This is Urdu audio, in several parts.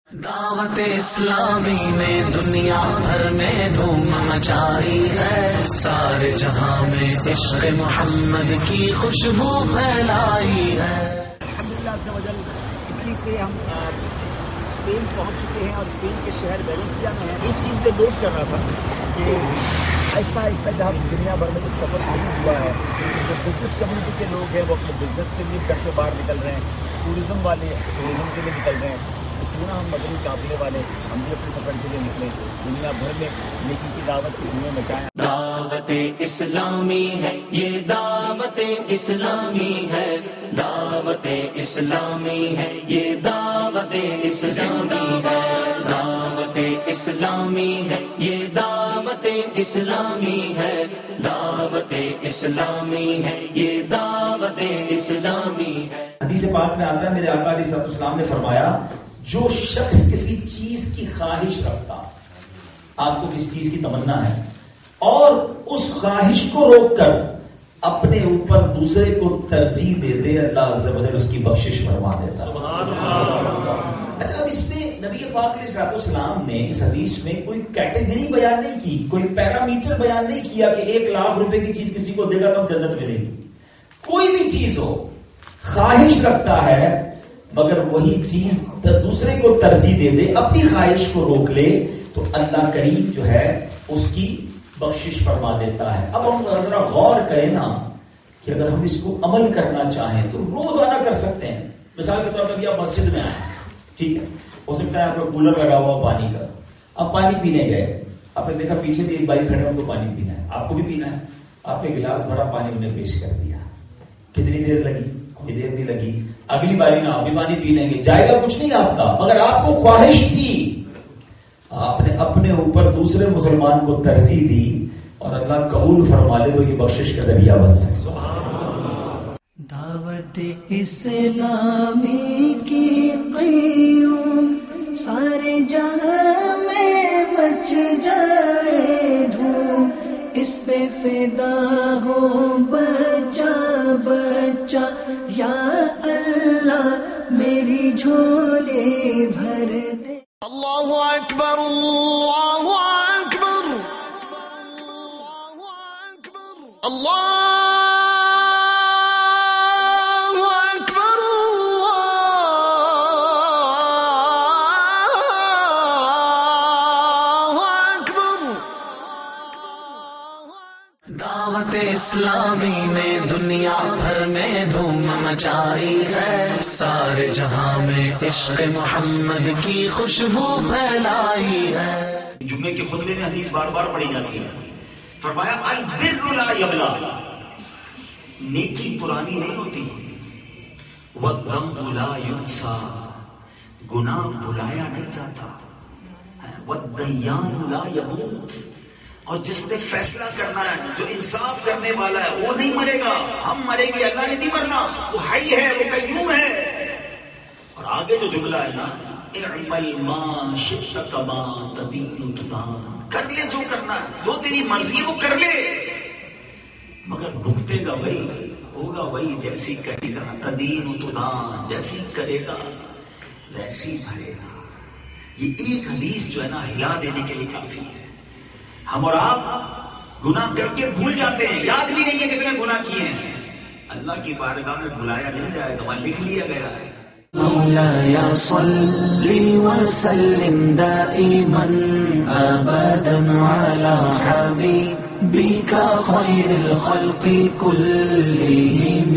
دعوت اسلامی نے دنیا بھر میں دھوم مچائی ہے، سارے جہاں میں عشق محمد کی خوشبو پھیلائی ہے۔ الحمدللہ عز و جل اٹلی سے ہم اسپین پہنچ چکے ہیں اور اسپین کے شہر ویلنسیا میں ہیں۔ ایک چیز میں نوٹ کر رہا تھا کہ آہستہ آہستہ جہاں دنیا بھر میں کچھ سفر شروع ہوا ہے، جو بزنس کمیونٹی کے لوگ ہیں وہ اپنے بزنس کے لیے گھر سے باہر نکل رہے ہیں، ٹوریزم والے ٹوریزم کے لیے نکل رہے ہیں، کیوں نہ ہم مدنی قافلے والے ہم بھی اپنے سفر کے لیے نکلیں، دنیا بھر میں نیکی کی دعوت کی دنیا مچائیں۔ دعوت اسلامی ہے یہ، دعوت اسلامی ہے، دعوت اسلامی ہے یہ، دعوت اسلامی ہے، دعوت اسلامی ہے یہ، دعوت اسلامی ہے، دعوت اسلامی ہے یہ، دعوت اسلامی ہے۔ حدیث پاک میں آتا ہے میرے آقا علیہ السلام نے فرمایا، جو شخص کسی چیز کی خواہش رکھتا، آپ کو کس چیز کی تمنا ہے اور اس خواہش کو روک کر اپنے اوپر دوسرے کو ترجیح دے دے، اللہ عز و جل اس کی بخشش فرما دیتا۔ اچھا، اب اس میں نبی پاک علیہ السلام نے اس حدیث میں کوئی کیٹیگری بیان نہیں کی، کوئی پیرامیٹر بیان نہیں کیا کہ 1,00,000 روپے کی چیز کسی کو دے گا تو جنت ملے گی۔ کوئی بھی چیز ہو، خواہش رکھتا ہے مگر وہی چیز دوسرے کو ترجیح دے دے، اپنی خواہش کو روک لے، تو اللہ کریم جو ہے اس کی بخشش فرما دیتا ہے۔ اب ہم ذرا غور کریں نا کہ اگر ہم اس کو عمل کرنا چاہیں تو روزانہ کر سکتے ہیں۔ مثال کے طور پر آپ مسجد میں آئے، ٹھیک ہے، ہو سکتا ہے آپ کو کولر لگا ہوا پانی کا، آپ پانی پینے گئے، آپ نے دیکھا پیچھے بھی ایک بھائی کھڑے ان کو پانی پینا ہے، آپ کو بھی پینا ہے، آپ نے گلاس بھرا پانی انہیں پیش کر دیا، کتنی دیر لگی؟ کوئی دیر نہیں لگی، اگلی باری میں آپ بھی پانی پی لیں گے، جائے گا کچھ نہیں آپ کا، مگر آپ کو خواہش تھی، آپ نے اپنے اوپر دوسرے مسلمان کو ترجیح دی اور اللہ قبول فرما لے تو یہ بخشش کا ذریعہ بن سکے۔ دعوت اسلامی کی قیوم سارے جہاں میں مچ جائے دھوم، اس پہ فدا ہو بچہ بچہ، یا اللہ میری جھولی بھر دے۔ اللہ اکبر، اللہ اکبر، اللہ اکبر، اللہ اکبر۔ دعوت اسلامی نے دنیا بھر میں دھوم مچائی ہے، سارے جہاں میں عشق محمد کی خوشبو پھیلائی ہے۔ جمعے کے خطبے میں حدیث بار بار پڑھی جاتی ہے، فرمایا البر لا یبلا، نیکی پرانی نہیں ہوتی، والذنب لا ینسا، گناہ بلایا نہیں جاتا، والدیان لا یموت، اور جس نے فیصلہ کرنا ہے، جو انصاف کرنے والا ہے، وہ نہیں مرے گا، ہم مریں گے، اللہ نے نہیں مرنا، وہ حی ہے، وہ قیوم ہے۔ اور آگے جو جملہ ہے نا، اعمل ما شئت کما تدین تدان، کر لے جو کرنا ہے، جو تیری مرضی ہے وہ کر لے، مگر بھگتے گا وہی، ہوگا وہی جیسی کرے گا، تدین تدان، جیسی کرے گا ویسی بھرے گا۔ یہ ایک حدیث جو ہے نا ہلا دینے کے لیے کافی ہے۔ ہم اور آپ گناہ کر کے بھول جاتے ہیں، یاد بھی نہیں ہے کتنے گناہ کیے ہیں، اللہ کی بارگاہ میں بلایا نہیں جائے گا، وہاں لکھ لیا گیا ہے۔ مولاي صل وسلم دائما ابدا على حبيبك خير الخلق كلهم۔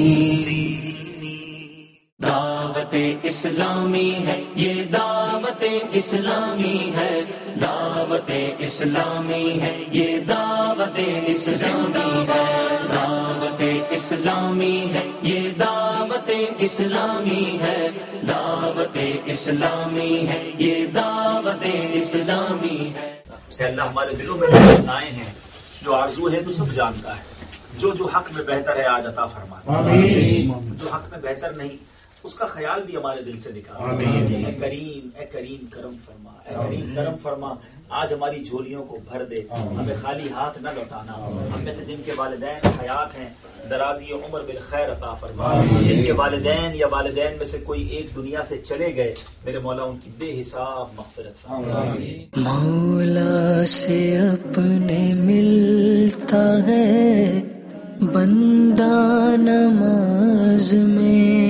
دعوت اسلامی ہے یہ، دعوت اسلامی ہے، دعوت اسلامی ہے یہ، دعوت اسلامی ہے، دعوت اسلامی ہے یہ، دعوت اسلامی ہے، دعوت اسلامی ہے یہ، دعوت اسلامی ہے۔ کہ اللہ ہمارے دلوں میں جو آئے ہیں، جو آرزو ہے تو سب جانتا ہے، جو حق میں بہتر ہے آج عطا فرما، جو حق میں بہتر نہیں اس کا خیال بھی ہمارے دل سے نکال. اے کریم کرم فرما، اے کریم کرم فرما. آج ہماری جھولیوں کو بھر دے، ہمیں خالی ہاتھ نہ لوٹانا. ہم میں سے جن کے والدین حیات ہیں درازی عمر بالخیر عطا فرما. جن کے والدین یا والدین میں سے کوئی ایک دنیا سے چلے گئے، میرے مولا ان کی بے حساب مغفرت فرما. مولا سے اپنے ملتا ہے بندہ نماز میں،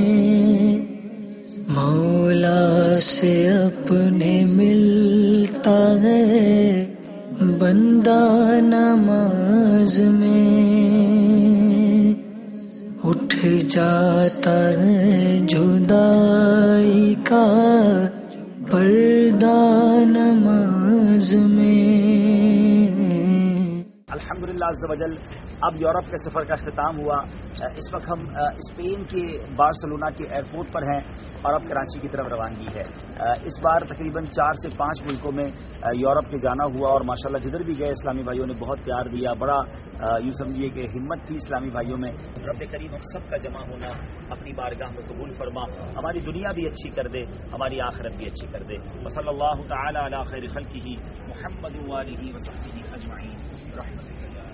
مولا سے اپنے ملتا ہے بندہ نماز میں، اٹھ جاتا ہے جدائی کا پردہ نماز میں. الحمدللہ عز و جل اب یورپ کے سفر کا اختتام ہوا. اس وقت ہم اسپین کے بارسلونا کے ایئرپورٹ پر ہیں اور اب کراچی کی طرف روانگی ہے. اس بار تقریباً 4 سے 5 ملکوں میں یورپ کے جانا ہوا اور ماشاءاللہ جدھر بھی گئے اسلامی بھائیوں نے بہت پیار دیا. بڑا یوں سمجھیے کہ ہمت تھی اسلامی بھائیوں میں. رب کریم ہم سب کا جمع ہونا اپنی بارگاہ میں قبول فرما. ہماری دنیا بھی اچھی کر دے، ہماری آخرت بھی اچھی کر دے. وصلی اللہ تعالی علی خیر خلقہ محمد وآلہ وصحبہ اجمعین. رحمتک.